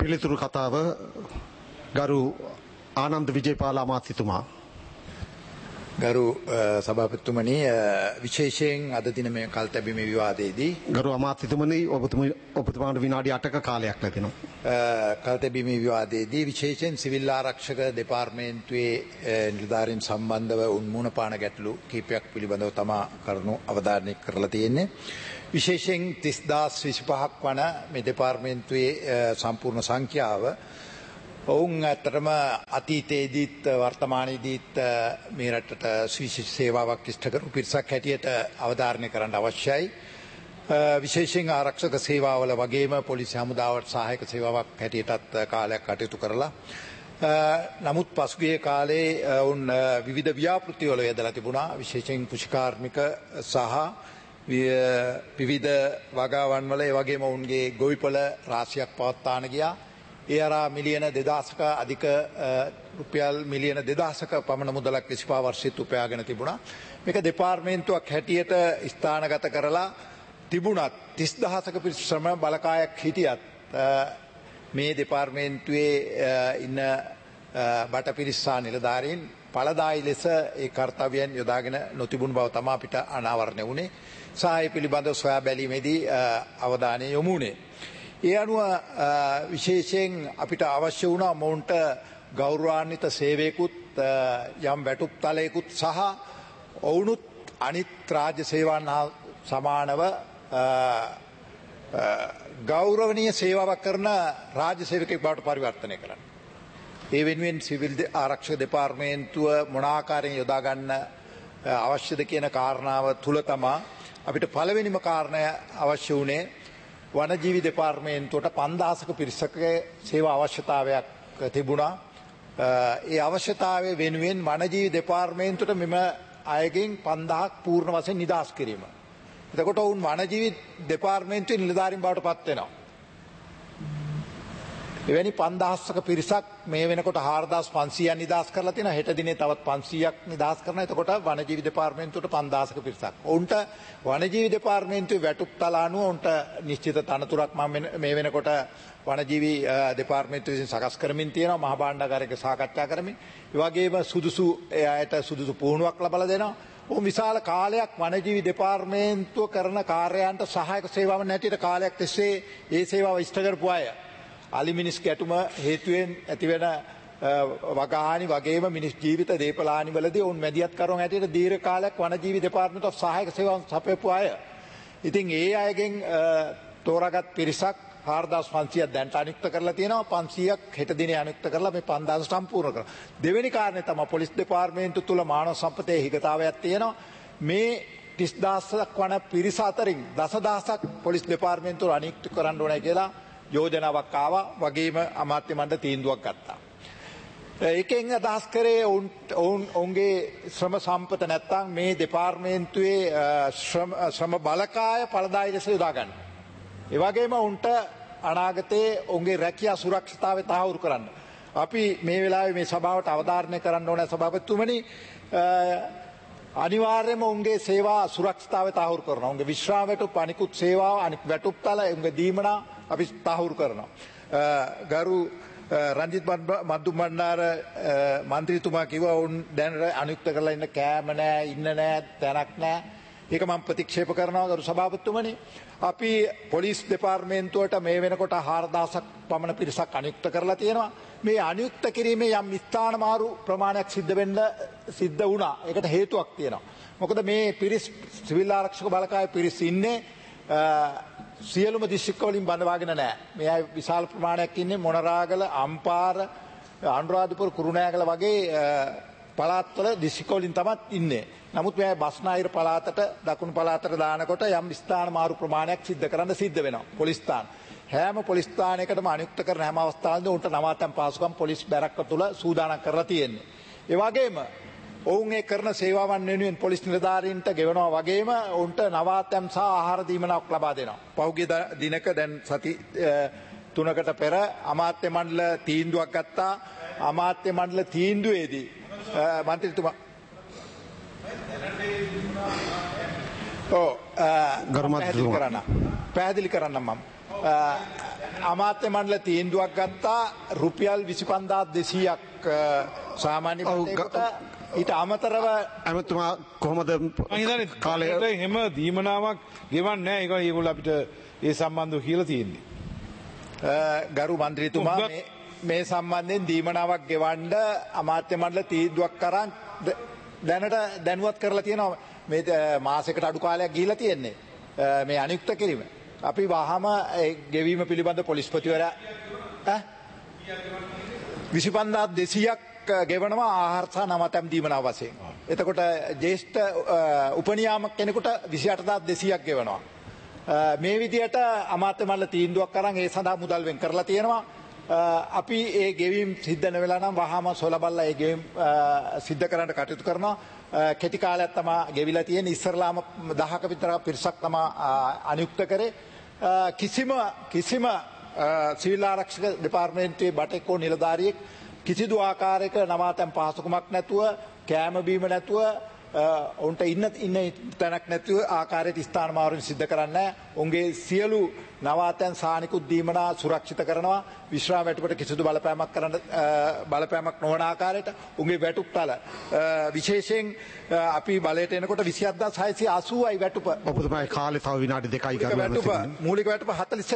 පිළිතුරු කතාව ගරු ආනන්ද විජේපාල අමාත්‍යතුමා. ගරු සභාපතිතුමනි විශේෂයෙන් අද දින මේ කල්තැබීමේ විවාදයේදී ගරු අමාත්‍යතුමනි ඔබතුමාට විනාඩි 8ක කාලයක් ලැබෙනවා. කල්තැබීමේ විවාදයේදී විශේෂයෙන් සිවිල් ආරක්ෂක දෙපාර්තමේන්තුවේ නිලධාරීන් සම්බන්ධව උන්මූණ පාන ගැටලු කිහිපයක් පිළිබඳව තමා කරුණු අවධාරණය කරලා තියෙන්නේ. විශේෂයෙන් 30025ක් වන මේ දෙපාර්තමේන්තුවේ සම්පූර්ණ සංඛ්‍යාව ඔවුන් ඇත්තටම අතීතයේදීත් වර්තමානයේදීත් මේ රටට සුවිශේෂ සේවාවක් ඉෂ්ට කරපු පිරිසක් හැටියට අවධාරණය කරන්න අවශ්‍යයි. විශේෂයෙන් ආරක්ෂක සේවාවල වගේම පොලිස් හමුදාවට සහායක සේවාවක් හැටියටත් කාලයක් කටයුතු කරලා නමුත් පසුගිය කාලේ ඔවුන් විවිධ ව්‍යාපෘතිවල යෙදලා තිබුණා. විශේෂයෙන් කෘෂිකාර්මික සහ විවිධ වගාවන් වල ඒ වගේම ඔවුන්ගේ ගොවිපළ රාශියක් පවත්වාන ගියා. ඒ අරා මිලියන 2000ක අධික රුපියල් මිලියන 2000ක පමණ මුදලක් 25 වර්ෂෙත් උපයාගෙන තිබුණා. මේක දෙපාර්තමේන්තුවක් හැටියට ස්ථානගත කරලා තිබුණත් 30000ක ශ්‍රම බලකායක් හිටියත් මේ දෙපාර්තමේන්තුවේ ඉන්න බටපිරිස්සා නිලධාරීන් පළදායි ලෙස ඒ කාර්යයන් යොදාගෙන නොතිබුණු බව තමයි අපිට අනාවරණය වුණේ. සාය පිළිබඳව සොයා බැලීමේදී අවධානය යොමු වුණේ. ඒ අනුව විශේෂයෙන් අපිට අවශ්‍ය වුණා මොවුන්ට ගෞරවාන්විත සේවයකුත් යම් වැටුප් තලයකුත් සහ ඔවුනුත් අනිත් රාජ්‍ය සේවාවන් හා සමානව ගෞරවනීය සේවාවක් කරන රාජ්‍ය සේවකයෙක් බවට පරිවර්තනය කරන්න. ඒ වෙනුවෙන් සිවිල් ආරක්ෂක දෙපාර්තමේන්තුව මොන ආකාරයෙන් යොදා ගන්න අවශ්‍යද කියන කාරණාව තුල තමයි අපිට පළවෙනිම කාරණය අවශ්‍ය වුණේ වනජීවි දෙපාර්තමේන්තුවට 5000ක පිරිසකගේ සේවා අවශ්‍යතාවයක් තිබුණා. ඒ අවශ්‍යතාවය වෙනුවෙන් වනජීවි දෙපාර්තමේන්තුවට මෙම අයගෙන් 5000ක් පූර්ණ වශයෙන් නිදහස් කිරීම. එතකොට වුන් වනජීවි දෙපාර්තමේන්තුවේ නිලධාරීන් බවට පත් වෙනවා. එවැනි 5000ක පිරිසක් මේ වෙනකොට 4500ක් නිදහස් කරලා තියෙනවා. හෙට දිනේ තවත් 500ක් නිදහස් කරනවා. එතකොට වනජීවි දෙපාර්තමේන්තුවට 5000ක පිරිසක්. උන්ට වනජීවි දෙපාර්තමේන්තුවේ වැටුප් තල අනුව උන්ට නිශ්චිත තනතුරක් මේ වෙනකොට වනජීවි දෙපාර්තමේන්තුව විසින් සකස් කරමින් තියෙනවා. මහ භාණ්ඩාගාරික සාකච්ඡා කරමින්. ඒ වගේම සුදුසු එයාට සුදුසු පුහුණුවක් ලබා දෙනවා. උන් විශාල කාලයක් වනජීවි දෙපාර්තමේන්තුව කරන කාර්යයන්ට සහායක සේවාවන් නැටියට කාලයක් තිස්සේ ඒ සේවාව ඉෂ්ට කරපු අය අලි මිනිස් ගැටුම හේතුවෙන් ඇතිවෙන වගහානි වගේම මිනිස් ජීවිත දේපලානි වලදී ඔවුන් මැදිහත් කරුවන් හැටියට දීර්ඝ කාලයක් වනජීවි දෙපාර්තමේන්තුව සහායක සේවාවන් සපයපු අය. ඉතින් ඒ අයගෙන් තෝරාගත් පිරිසක් 4500ක් දැන්ට අනුයුක්ත කරලා තියෙනවා. 500ක් හෙට දිනේ අනුයුක්ත කරලා මේ 5000 සම්පූර්ණ කරනවා. දෙවෙනි කාරණේ තමයි පොලිස් දෙපාර්තමේන්තුව තුල මානව සම්පතේ හිගතාවයක් තියෙනවා. මේ 30000ක් වන පිරිස අතරින් දසදහසක් පොලිස් දෙපාර්තමේන්තුව අනුයුක්ත කරන්න ඕනේ කියලා යෝජනාවක් ආවා. වගේම අමාත්‍ය මණ්ඩල තීන්දුවක් ගත්තා. ඒකෙන් අදහස් කරේ ඔවුන්ගේ ශ්‍රම සම්පත නැත්තම් මේ දෙපාර්තමේන්තුවේ ශ්‍රම බලකාය පළදායි ලෙස යොදා ගන්න. ඒ වගේම උන්ට අනාගතයේ ඔවුන්ගේ රැකියා සුරක්ෂිතතාවය තහවුරු කරන්න. අපි මේ වෙලාවේ මේ සභාවට අවධාරණය කරන්න ඕන සභාපතිතුමනි අනිවාර්යයෙන්ම ඔවුන්ගේ සේවා සුරක්ෂිතතාවය තහවුරු කරනවා. ඔවුන්ගේ විශ්‍රාම වැටුප් අනිකුත් සේවාව අනික් වැටුප්තල ඔවුන්ගේ දීමනා අපි තහවුරු කරනවා. ගරු රංජිත් මද්දුම් බණ්ඩාර මන්ත්‍රීතුමා කිව්වා ඔවුන් දැන් අනුයුක්ත කරලා ඉන්න කෑම නෑ ඉන්න නෑ තැනක් නෑ. ඒක මම ප්‍රතික්ෂේප කරනවා ගරු සභාපතිතුමනි. අපි පොලිස් දෙපාර්තමේන්තුවට මේ වෙනකොට 4000ක් පමණ පිරිසක් අනුයුක්ත කරලා තියෙනවා. මේ අනුයුක්ත කිරීමේ යම් ස්ථාන මාරු ප්‍රමාණයක් සිද්ධ වුණා. ඒකට හේතුවක් තියෙනවා. මොකද මේ පිරිස් සිවිල් ආරක්ෂක බලකාය පිරිස් ඉන්නේ සියලුම දිස්ත්‍රික්ක වලින් බඳවාගෙන නැහැ. මේ අය විශාල ප්‍රමාණයක් ඉන්නේ මොනරාගල, අම්පාර, අනුරාධපුර, කුරුණෑගල වගේ පළාත්වල දිස්ත්‍රික්ක වලින් තමයි ඉන්නේ. නමුත් මේ බස්නාහිර පළාතට දකුණු පළාතට දානකොට යම් ස්ථාන මාරු ප්‍රමාණයක් සිද්ධ වෙනවා. පොලිස් ස්ථාන. හැම පොලිස් ස්ථානයකටම අනුයුක්ත කරන හැම අවස්ථාවකදී උන්ට නවාතැන් පාසුකම් පොලිස් බැරක්ක තුල සූදානම් කරලා තියෙන්නේ. ඒ වගේම ඔවුන් ඒ කරන සේවාවන් වෙනුවෙන් පොලිස් නිලධාරීන්ට ගෙවනවා වගේම උන්ට නවාතැන් සහ ආහාර දීමනාවක් ලබා දෙනවා. පහුගිය දිනක දැන් සති 3කට පෙර අමාත්‍ය මණ්ඩල තීන්දුවක් ගත්තා. අමාත්‍ය මණ්ඩල තීන්දුවේදී මන්ත්‍රීතුමා පැහැදිලි කරන්න මම අමාත්‍ය මණ්ඩල තීන්දුවක් ගත්තා රුපියල් 25200ක් සාමාන්‍ය පතේකට ඊට අමතරව ඇමතුමා කොහොමද කාලය හැම දීමනාවක් ගෙවන්නේ නැහැ. ඒක ඒගොල්ලෝ අපිට ඒ සම්බන්ධව කියලා තියෙන්නේ. ගරු මන්ත්‍රීතුමා මේ සම්බන්ධයෙන් දීමනාවක් ගෙවන්න අමාත්‍ය මණ්ඩල තීන්දුවක් කරන් දැනට දැනුවත් කරලා තියෙනවා. මේ මාසයකට අඩු කාලයක් ගිහිලා තියෙන්නේ මේ අනියුක්ත කිරීම. අපි වහම ගෙවීම පිළිබඳ පොලිස්පතිවරයා 25200ක් ගෙවනවා ආහාර සහ නවතැන් දීමනාව වශයෙන්. එතකොට ජ්‍යෙෂ්ඨ උපනියාමක කෙනෙකුට 28200ක් ගෙවනවා. මේ විදිහට අමාත්‍ය මණ්ඩල තීන්දුවක් කරන් ඒ සඳහා මුදල් වෙන් කරලා තියෙනවා. අපි ඒ ගෙවීම් සිද්ධ වෙලා නම් වහම සොලබල්ලා ඒ ගෙවීම් සිද්ධ කරන්න කටයුතු කරනවා. කෙටි කාලයක් තමයි ගෙවිලා තියෙන්නේ. ඉස්සරලාම 10ක විතර පිරිසක් තමයි අනියුක්ත කරේ. කිසිම සිවිල් ආරක්ෂක දෙපාර්තමේන්තුවේ බටෙක්කෝ නිලධාරියෙක් කිසිදු ආකාරයක නවාතැන් පහසුකමක් නැතුව කෑම බීම නැතුව උන්ට ඉන්න තැනක් නැතුව ආකාරයට ස්ථාන මාරුවෙන් සිද්ධ කරන්නේ. උන්ගේ සියලු නවාතැන් සානිකුත් දීමනා සුරක්ෂිත කරනවා. විශ්‍රාම වැටුපට කිසිදු බලපෑමක් නොවන ආකාරයට උන්ගේ වැටුප්තල විශේෂයෙන් අපි බලයට එනකොට 27680යි වැටුප. ඔබතුමාගේ කාලේ තව විනාඩි 2යි ගන්නවා. මූලික වැටුප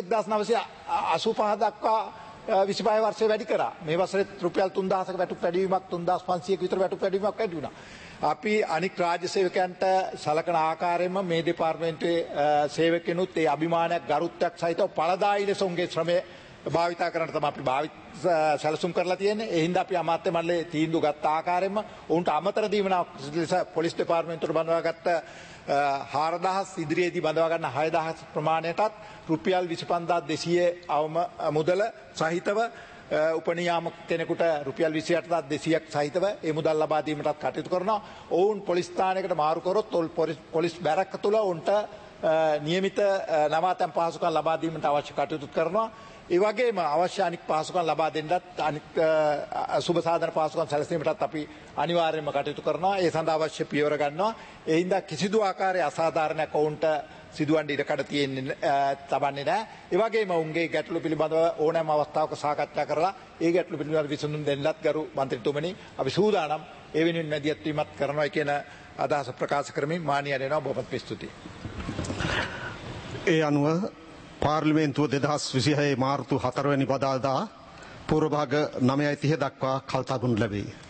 41985 දක්වා 25 වර්ෂයේ වැඩි කරා. මේ වසරේ රුපියල් 3000ක වැටුප් වැඩිවීමක් 3500ක විතර වැටුප් වැඩිවීමක් වැඩි වුණා. අපි අනික් රාජ්‍ය සේවකයන්ට සලකන ආකාරයෙන්ම මේ දෙපාර්තමේන්තුවේ සේවකයනුත් ඒ අභිමානයක් ගරුත්වයක් සහිතව පළදායී ලෙස උන්ගේ ශ්‍රමය භාවිතා කරන්න තමයි අපි සැලසුම් කරලා තියෙන්නේ. ඒ හින්දා අපි අමාත්‍ය මණ්ඩලයේ තීන්දුව ගත්ත ආකාරයෙන්ම උන්ට අමතර දීමනාවක් ලෙස පොලිස් දෙපාර්තමේන්තුවට බඳවාගත්ත 4000 ඉදිරියේදී බඳවා ගන්න 6000 ප්‍රමාණයටත් රුපියල් 25200 අවම මුදල සහිතව උපනියාමක කෙනෙකුට රුපියල් 28200ක් සහිතව ඒ මුදල් ලබා දීමටත් කටයුතු කරනවා. ඔවුන් පොලිස් ස්ථානයකට මාරු කරොත් පොලිස් බැරක්ක තුල උන්ට නියමිත නවාතැන් පහසුකම් ලබා දීමට අවශ්‍ය කටයුතු කරනවා. ඒ වගේම අවශ්‍ය අනික් පහසුකම් ලබා දෙන්නත් අනික් සුබ සාධන පහසුකම් සැලසීමටත් අපි අනිවාර්යයෙන්ම කටයුතු කරනවා. ඒ සඳහා අවශ්‍ය පියවර ගන්නවා. ඒ හින්දා කිසිදු ආකාරයේ අසාධාරණයක් ඔවුන්ට සිදුවන්න ඉඩකඩ තියෙන්නේ තබන්නේ නැහැ. ඒ වගේම උන්ගේ ගැටලු පිළිබඳව ඕනෑම අවස්ථාවක සාකච්ඡා කරලා ඒ ගැටලු පිළිබඳව විසඳුම් දෙන්නත් ගරු මන්ත්‍රීතුමනි අපි සූදානම් ඒ වෙනුවෙන් මැදිහත් වීමත් කරනවා කියන අදහස ප්‍රකාශ කරමින් මානිය දෙනවා. බොහොමත් ස්තුතියි. ඒ අනුව පාර්ලිමේන්තුව 2026 මාර්තු 4 වෙනි බදාදා පූර්ව භාග 9:30 දක්වා කල්තබුන් ලැබේ.